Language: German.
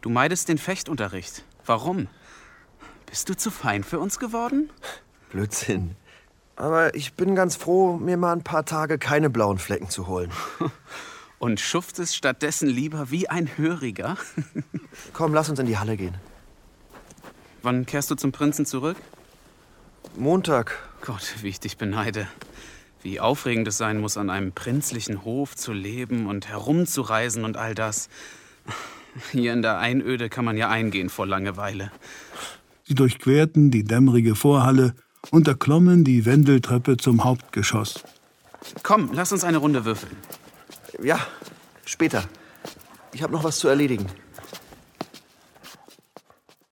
Du meidest den Fechtunterricht. Warum? Bist du zu fein für uns geworden? Blödsinn. Aber ich bin ganz froh, mir mal ein paar Tage keine blauen Flecken zu holen. Und schuftest stattdessen lieber wie ein Höriger? Komm, lass uns in die Halle gehen. Wann kehrst du zum Prinzen zurück? Montag. Gott, wie ich dich beneide. Wie aufregend es sein muss, an einem prinzlichen Hof zu leben und herumzureisen und all das. Hier in der Einöde kann man ja eingehen vor Langeweile. Sie durchquerten die dämmerige Vorhalle und erklommen die Wendeltreppe zum Hauptgeschoss. Komm, lass uns eine Runde würfeln. Ja, später. Ich habe noch was zu erledigen.